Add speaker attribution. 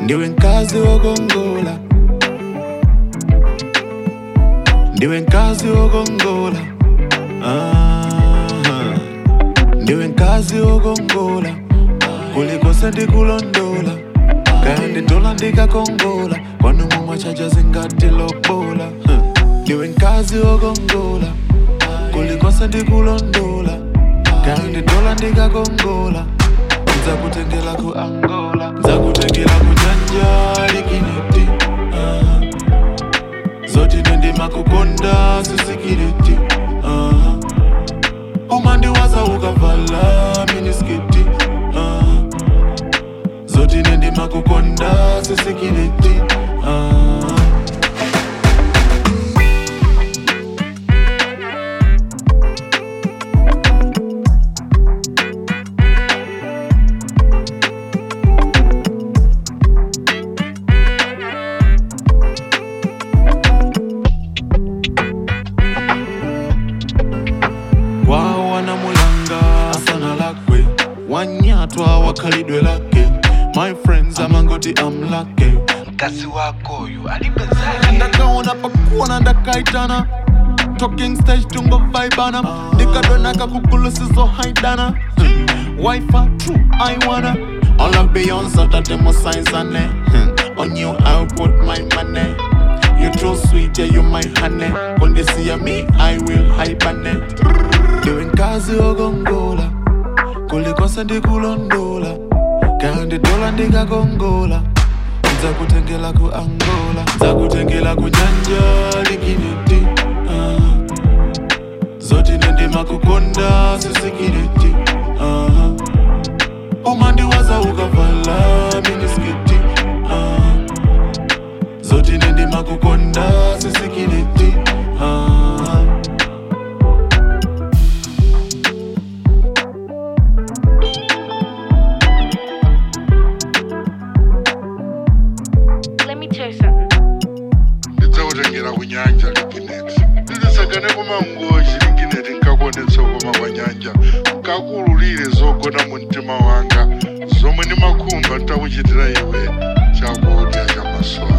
Speaker 1: Ndiwe nkazi wogongola, ndiwe nkazi wogongola, ndiwe nkazi wogongola, kuliko sendi kulondola, kandi dola ndikakongola, kwanu mumwa chaja zingati lobola. Ndiwe nkazi wogongola, kuliko sendi kulondola, kandi dola ndikakongola, nzakutengela ku Angola, nzakutengela ku nyanja likiniti, zoti nendima kukonda sisikiriti, umandi waza ukavala miniskiti, zoti nendima kukonda sisikiriti, wanyatwa wakalidwe lake. My friends amangoti amlake.
Speaker 2: Kasi wako yu alipezake.
Speaker 1: Ndakaona pakuona ndakaitana, talking stage tungo vibana, ndikadona kakukulu sizo haidana, Wi-Fi true I wanna. All of Beyonce that demo signs on it. On you I'll put my money. You too sweet, yeah you my honey. When they see me I will hibernate. Doing kazi ogongola, kuliko sendi kulondola, kandi dola ndikakongola, nzakutengela ku Angola, nzakutengela ku nyanja likiniti, zoti nendima kukonda sisikiriti, umandi waza ukavala miniskiti, zoti nendima kukonda sisikiriti,
Speaker 3: Nitsautengela kunyanja likineti. Ndisakane kumangoji likineti nkakonetsa koma kwa nyanja. Nkakululire zogona mu mtima wanga. Zomwe ni makhumba ntakuchitira iwe chakudya cha maswa.